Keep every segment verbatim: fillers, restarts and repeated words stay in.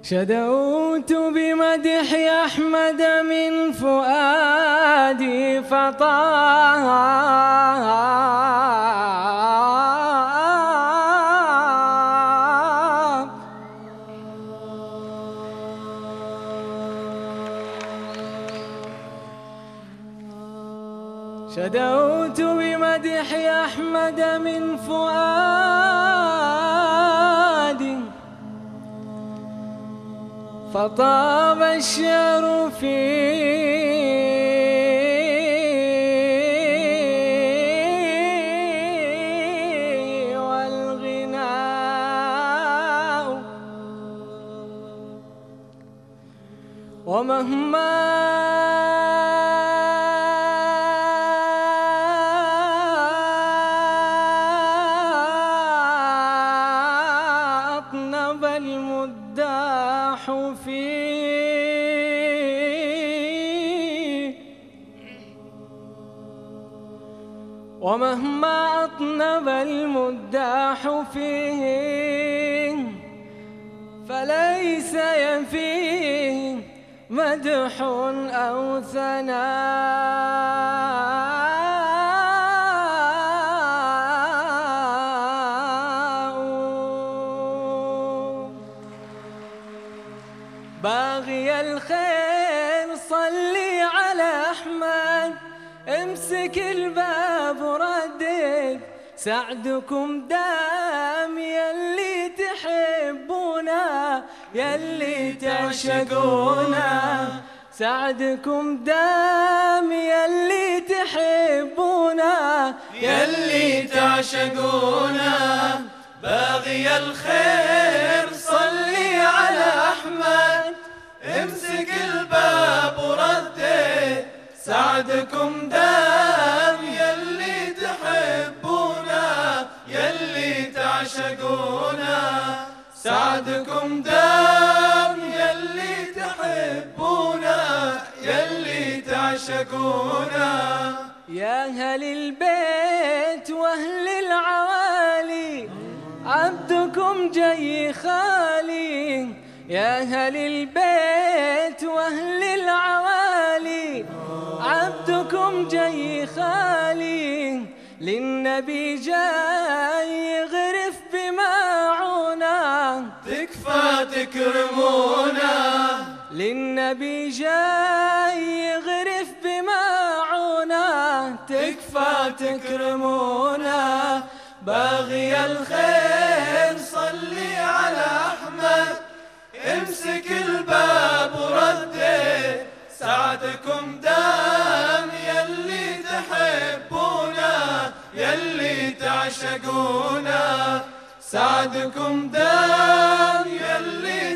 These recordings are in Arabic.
شدوت بمدح أحمد من فؤادي فطاب، شدوت بمدح أحمد من فؤادي فطاب الشعر فيه والغناء، ومهما أطنب المداح فيه، ومهما أطنب المداح فيه فليس يفيه مدح أو ثناء. باغي الخير صلي على أحمد، امسك الباب وردد، سعدكم دام يلي تحبونا يلي تعشقونا، سعدكم دام يلي تحبونا يلي تعشقونا. باغي الخير صلي على أحمد، امسك الباب وردد، سعدكم دام يلي تحبونا يلي تعشقونا، سعدكم دام يلي تحبونا يلي تعشقونا. يا أهل البيت وأهل العوالي عبدكم جاي خالي، يا أهل البيت وأهل العوالي عبدكم جاي خالي، للنبي جاي يغرف بماعونا تكفى تكرمونا، للنبي جاي يغرف بماعونا تكفى تكرمونا. باغي الخير صلي على أحمد، امسك الباب وردد، سعدكم دام يلي تحبونا يلي تعشقونا، سعدكم دام يلي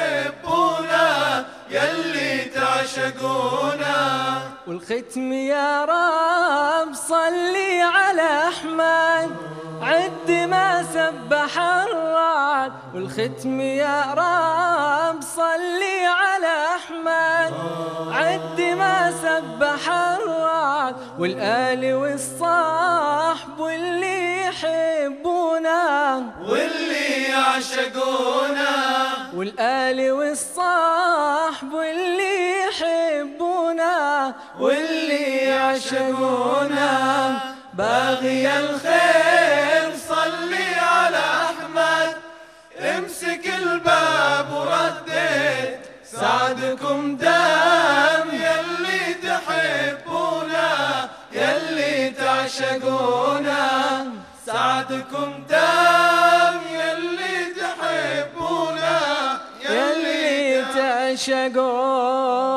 تحبونا يلي تعشقونا. والختم يا رب صلي على أحمد، عد ما سبح الرعد، والختم يا رب صلي على أحمد، عد ما سبح الرعد، والآل والصحب واللي يحبونا واللي يعشقونا، والآل والصحب واللي يحبونا واللي يعشقونا. باغي الخير صلي على أحمد، امسك الباب وردد، سعدكم دام يلي تحبونا يلي تعشقونا، سعدكم دام يلي تحبونا يلي تعشقونا.